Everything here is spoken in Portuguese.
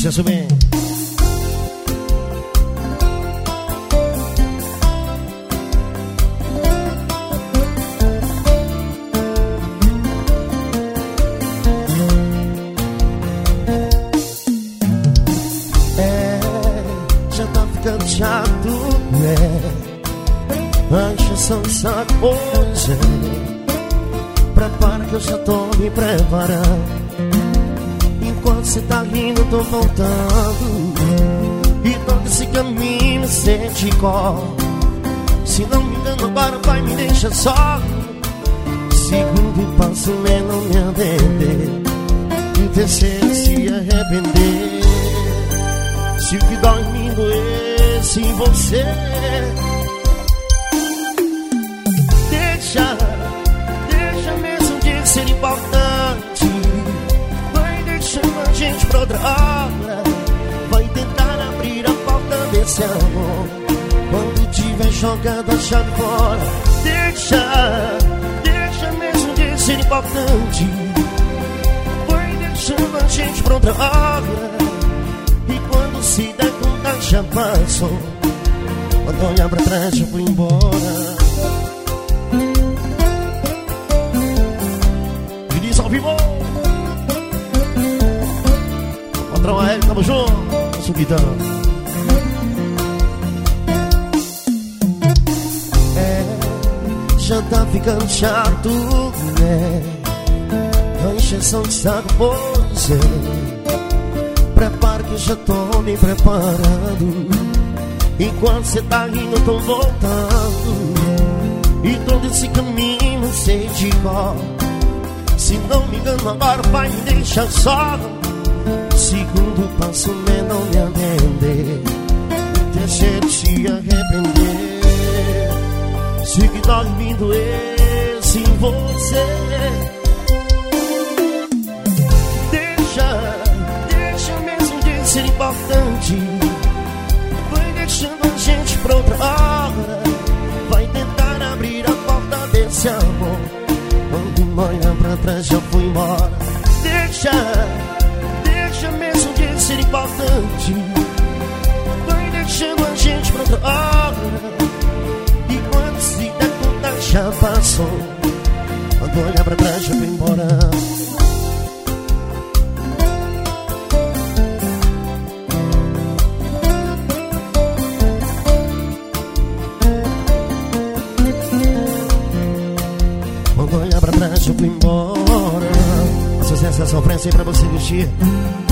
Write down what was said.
Sucesso bem. Já tá ficando chato, né? A encheção de saco, pois é. Prepara que eu já tô me preparando. Enquanto cê tá rindo, tô voltando. E todo esse caminho me sente igual. Se não me engano, agora vai me deixar só. Segundo passo, é não me atender. E o terceiro, se arrepender. Se o que dói em mim doesse em você, deixa mesmo de ser importante. Vai deixando a gente pra outra hora. Vai tentar abrir a porta desse amor. Quando tiver jogado a chave fora, deixa mesmo de ser importante. Vai deixando a gente pra outra hora. E quando se der conta já passou. Quando olhar pra trás já fui embora. E diz ao vivo. Patrão Aéreo, tamo junto. Subidão. Já tá ficando chato, né? A encheção de saco, pois é. Prepara que eu já tô me preparando. Enquanto cê tá rindo, eu tô voltando. E todo esse caminho sei de cor. Se não me engano, agora vai me deixar só. Segundo passo, é não me atender. O terceiro, se arrepender. Se o que dói em mim doesse em você, ser importante. Vai deixando a gente pra outra hora. Vai tentar abrir a porta desse amor. Quando olhar pra trás já fui embora. Deixa mesmo de ser importante. Vai deixando a gente pra outra hora. E quando se der conta já passou. Quando olhar pra trás já fui embora. Quando olhar pra trás eu fui embora. A sucesso é sofrência pra você vestir.